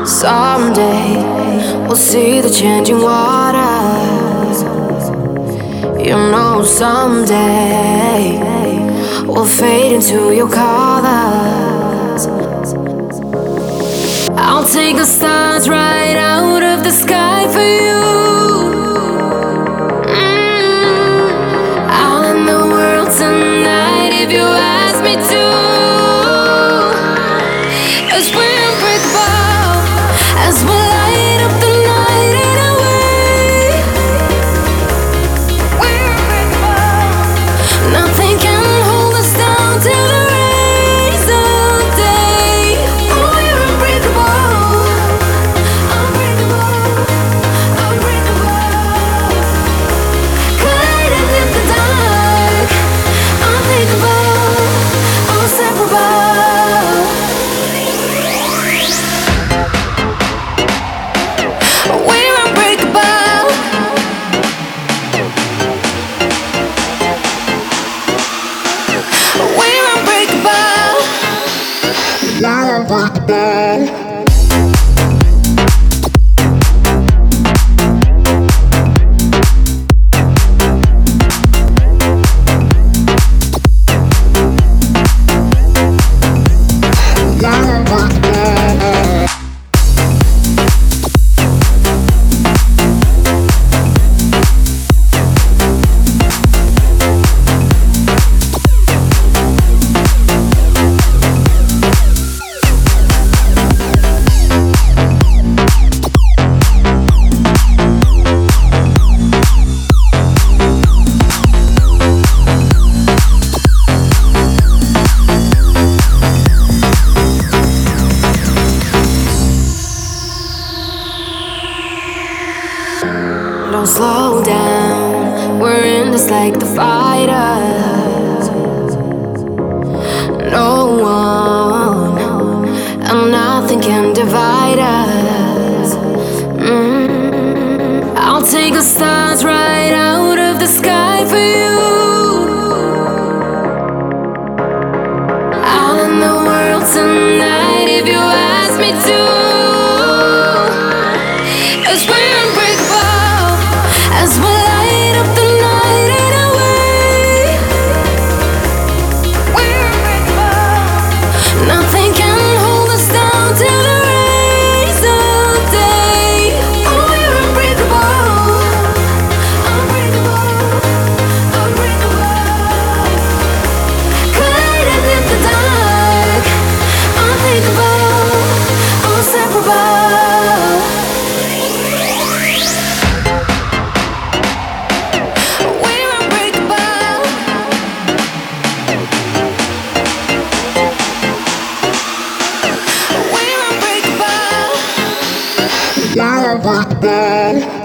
Someday we'll see the changing waters. You know, someday we'll fade into your colors. I'll take the stars right out of the sky for you. I'll end the world tonight if you ask me to. 'Cause we're unbreakable as we light up the night in a way. We're unbreakable. Nothing can hold us down till the rays of day. Oh, we're unbreakable, unbreakable, unbreakable. Colliding in the dark, unthinkable, inseparable. We're unbreakable. We're unbreakable. We're unbreakable. Don't slow down, we're in this like the fighters. No one and nothing can divide us. I'll take the stars right out of the sky for you. I'll end the world tonight if you ask me to. 'Cause we're unbreakable as we light up the night in a way. We're unbreakable. Nothing can hold us down till the rays of day. Oh, we're unbreakable, unbreakable, unbreakable. Colliding in the dark, unthinkable, inseparable. We're unbreakable. We're unbreakable. We're unbreakable.